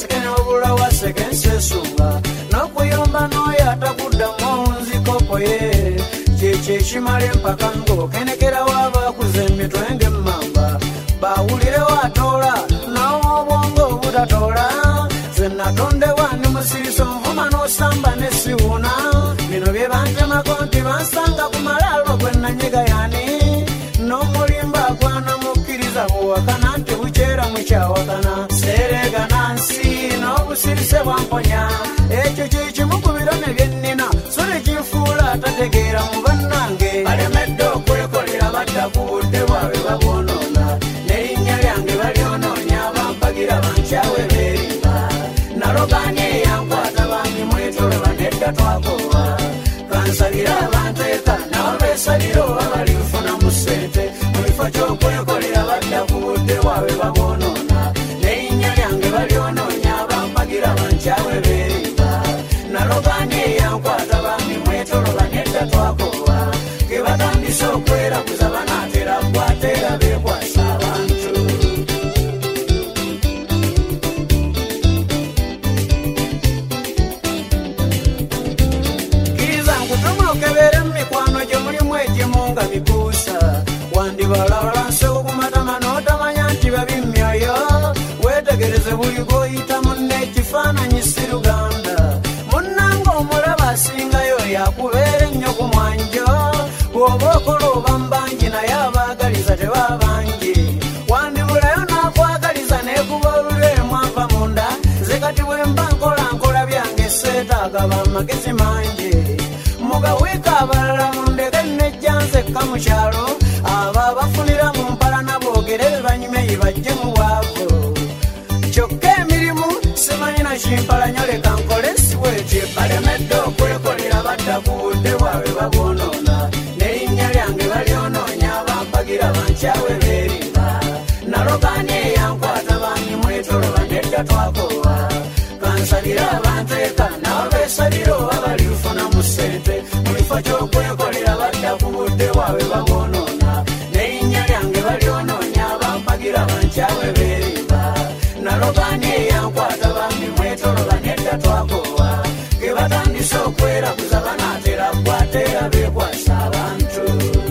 sekenya obula wa sekense sunga nokuyomba noyo atakudda munzikopo ye cheche shimale mpaka ngo kenekera waba kuzembe twenge mmamba bawulire watola nawo bongo budatola zenatonde wani musiriso mvuma nosamba nesiwuna bino bye bante makonti bansanga kumalalo gwenanyiga yani nomulimba kwana mukkiriza buwakana nti bukyera mukyawakana serega nansi n'obusirise bwamponya ekyo kyekimukubiro ne byennina so nekinfuula atategeera mu bannange balemedde okwekolera badda ku budde bwabwe babwonoona n'erinnya lyange balyonoonya bampagira bankyawe beerimba naloganye eyankwata bambi mwetolo banedda twakoba kansabira abanteeka nabo beesalira oba balinfuna mu ssente mu kifo ky'okwekolera badda ku budde bwabwe babwonoona n'erinnya lyange balyonoonya bampagira bankyawe beerimba naloganye eyankwata bambi mwetolo banedda twakoba ke batandise okweraguza banaatera kwatera beekwasa abantu kiriza nkutumulukebere mu mikwano gye mulimu egimu nga mikuusa wandibalawala nseko ku matama n'otamanya nti babi myoyo weetegereze buli goyita munne ekifaananyi siruganda munnanga omulaba asingayo yakubeera ennyo ku mwanjo bw'oba okola oba mbangi naye abaagaliza tebabangi wandibulayo n'akwagaliza neekuba olulwe mwava munda nze kati bwe mba nkola byange seetaaga bamagezi mangi mugawiika abalala mundeke nejja nzekka mu kyalo abo abafunira mu mpala naboogere banyumeyi bajje mu bwavu kyokka emirimu simanyi nakimpalanya leka nkole siwetye balemedde okwekolera badda ku budde bwabwe babwonoona n'erinnya lyange balyonoonya bampagira bankyawe beerimba naloganye eyankwata bambi mwetolo banedda twakoba kansabira abanteeka nabo beesalira oba balinfuna mu ssente mu kifo ky'okwekolera badda ku budde bwabwe babwonoona n'erinnya lyange balyonoonya bampagira bankyawe beerimba naloganye eyankwata bambi mwetolo banedda twakoba ke batandise okweraguza banaatera kwatera beekwasa abantu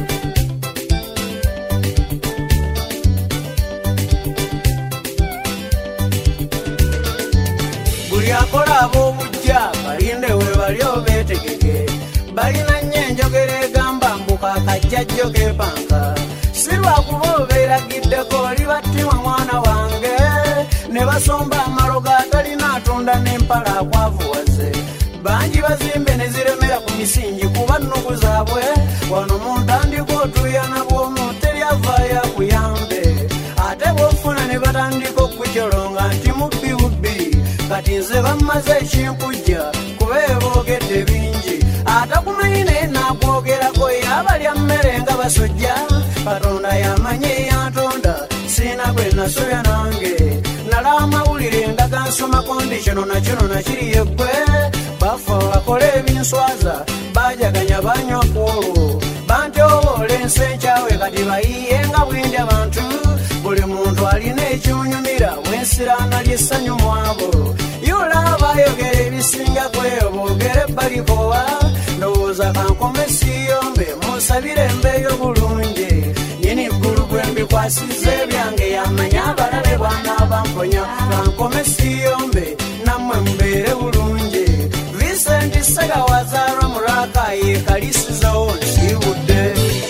buli akola ab'obujja balinde we bali obeetegeke balina nnyo enjogera egamba mbuka akajjajjo keepanka si lwakuba obeeragiddeko oli battima mwana wange ne basomba amaloga atalina atunda n'empala akwavuwaze bangi bazimbe ne ziremera ku misingi kuba nnuku zaabwe wano mu ntandika otuyana bw'omu teryavaayo akuyambe ate bw'ofuna ne batandika okukyolonga nti mubbi kati nze bammaze ekinkujja kuba boogedde bingi atakumanyi naye naakwogeraako yabalya mmere nga basujja katonda yamanyi eyantonda siina gwe nasobya nange nalaba amawulire nga gansoma kondisyono nakino nakiriye ggwe bafa bakola ebinswaza bajaganya banywa kwolwo bantyoboola ensi enkyawe kati bayiye nga bwendi abantu buli muntu alina ekimunyumira wensiraana lyessanyu mwabo yolaba bayogera ebisinga kweyo boogere balikowa ndowooza kankome siyombe musabire embeeyo bulungi nyini ggulu gwe mbikwasiza ebyange yamanya abalabe bwana bamponya kankome siyombe nammwe mubeere bulungi Vincent Sega wazaalwa mu Rakai kalisizawo nsiibudde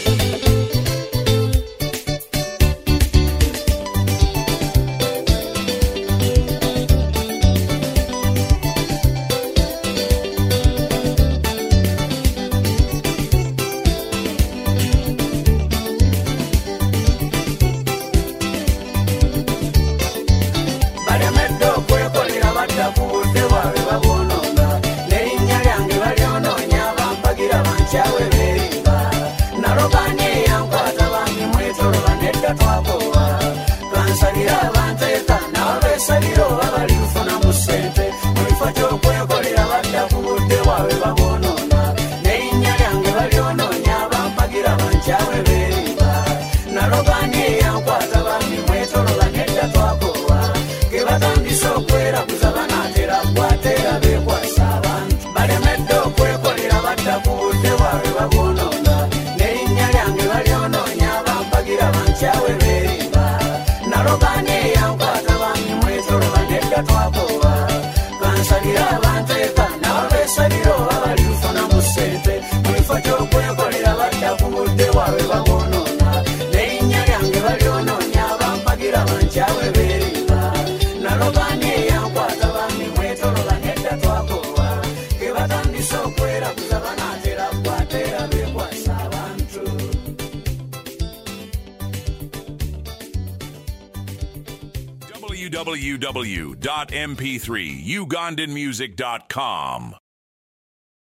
balemedde okwekolera badda ku budde bwabwe babwonoona n'erinnya lyange balyonoonya bampagira bankyawe www.mp3ugandanmusic.com.